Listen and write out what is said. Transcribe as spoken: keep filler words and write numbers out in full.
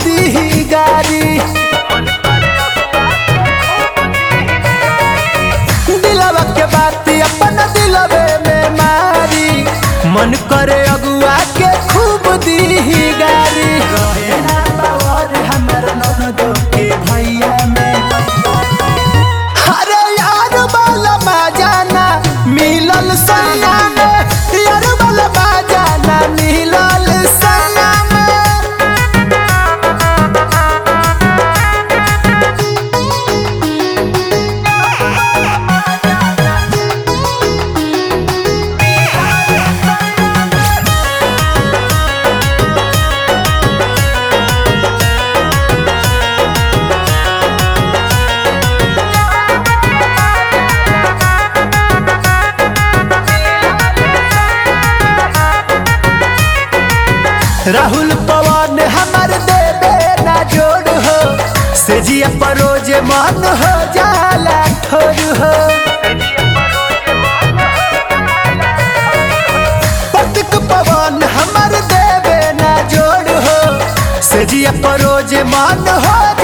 दी गारी। दिलवा के बात अपन दिलवे में मारी, मन करे अगुआ के खूब दी गारी। रहे ना बावर हमर ननदो के भैया में, अरे यार वाला बाजाना मिलल सना में, यार वाला बाजाना मिलल सना में। राहुल पवन हमार देवे ना जोड़ हो, से जिया परोज मन हो जाला ठोर हो। पतिक पवन हमार देवे ना जोड़ हो, से जिया परोज मन हो